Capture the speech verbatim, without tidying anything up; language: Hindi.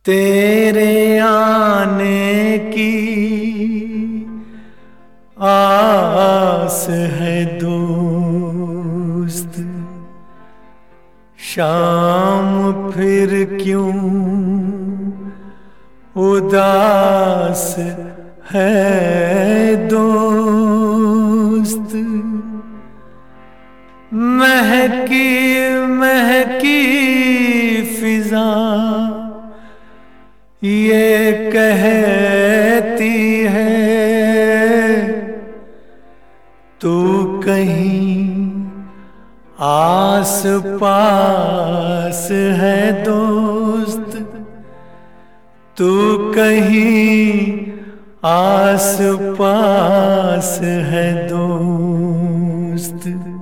तेरे आने की आस है दोस्त, शाम फिर क्यों उदास है दोस्त। महकी महकी फिजा ये कहती है तू कहीं आस पास है दोस्त, तू कहीं आस पास है दोस्त।